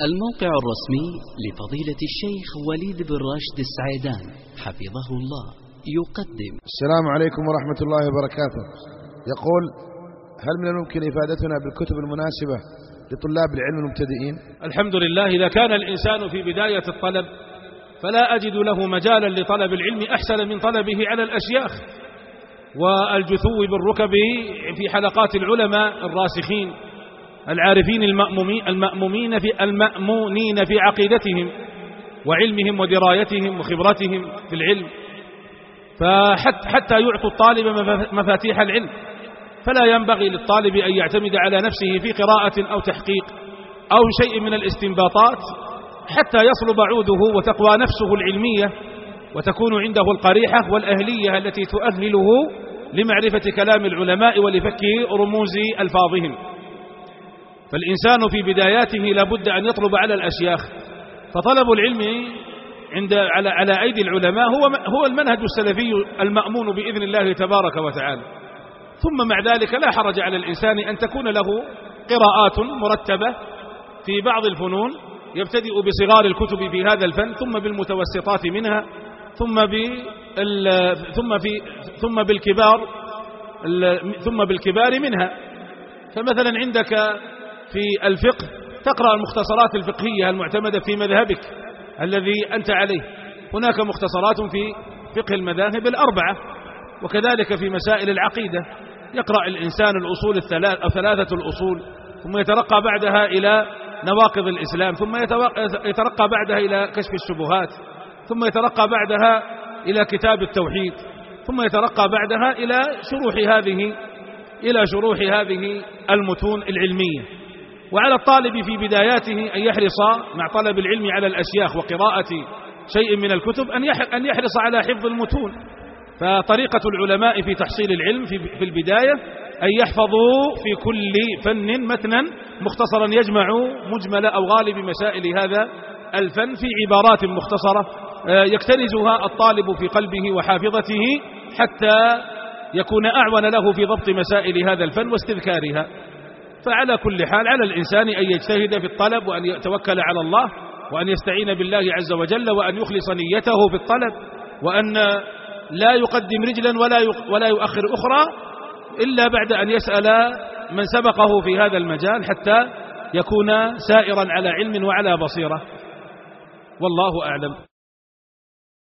الموقع الرسمي لفضيلة الشيخ وليد بن راشد السعيدان حفظه الله يقدم. السلام عليكم ورحمة الله وبركاته. يقول: هل من الممكن إفادتنا بالكتب المناسبة لطلاب العلم المبتدئين؟ الحمد لله، إذا كان الإنسان في بداية الطلب فلا أجد له مجالا لطلب العلم أحسن من طلبه على الأشياخ والجثو بالركب في حلقات العلماء الراسخين العارفين المأمونين في عقيدتهم وعلمهم ودرايتهم وخبرتهم في العلم، فحتى يعطوا الطالب مفاتيح العلم. فلا ينبغي للطالب أن يعتمد على نفسه في قراءة أو تحقيق أو شيء من الاستنباطات حتى يصلب عوده وتقوى نفسه العلمية وتكون عنده القريحة والأهلية التي تؤهله لمعرفة كلام العلماء ولفك رموز ألفاظهم. فالإنسان في بداياته لابد أن يطلب على الأشياخ، فطلب العلم على أيدي العلماء هو المنهج السلفي المأمون بإذن الله تبارك وتعالى. ثم مع ذلك لا حرج على الإنسان أن تكون له قراءات مرتبة في بعض الفنون، يبتدئ بصغار الكتب في هذا الفن، ثم بالمتوسطات منها، ثم بالكبار منها. فمثلا عندك في الفقه تقرأ المختصرات الفقهية المعتمدة في مذهبك الذي أنت عليه، هناك مختصرات في فقه المذاهب الأربعة، وكذلك في مسائل العقيدة يقرأ الإنسان الأصول الثلاث أو ثلاثة الأصول، ثم يترقى بعدها إلى نواقض الإسلام، ثم يترقى بعدها إلى كشف الشبهات، ثم يترقى بعدها إلى كتاب التوحيد، ثم يترقى بعدها إلى شروح هذه المتون العلمية. وعلى الطالب في بداياته أن يحرص مع طلب العلم على الأشياخ وقراءة شيء من الكتب أن يحرص على حفظ المتون. فطريقة العلماء في تحصيل العلم في البداية أن يحفظوا في كل فن متنا مختصرا يجمع مجمل أو غالب مسائل هذا الفن في عبارات مختصرة يكتنزها الطالب في قلبه وحافظته حتى يكون أعون له في ضبط مسائل هذا الفن واستذكارها. فعلى كل حال على الإنسان أن يجتهد في الطلب وأن يتوكل على الله وأن يستعين بالله عز وجل وأن يخلص نيته في الطلب، وأن لا يقدم رجلا ولا يؤخر أخرى إلا بعد أن يسأل من سبقه في هذا المجال حتى يكون سائرا على علم وعلى بصيرة. والله أعلم.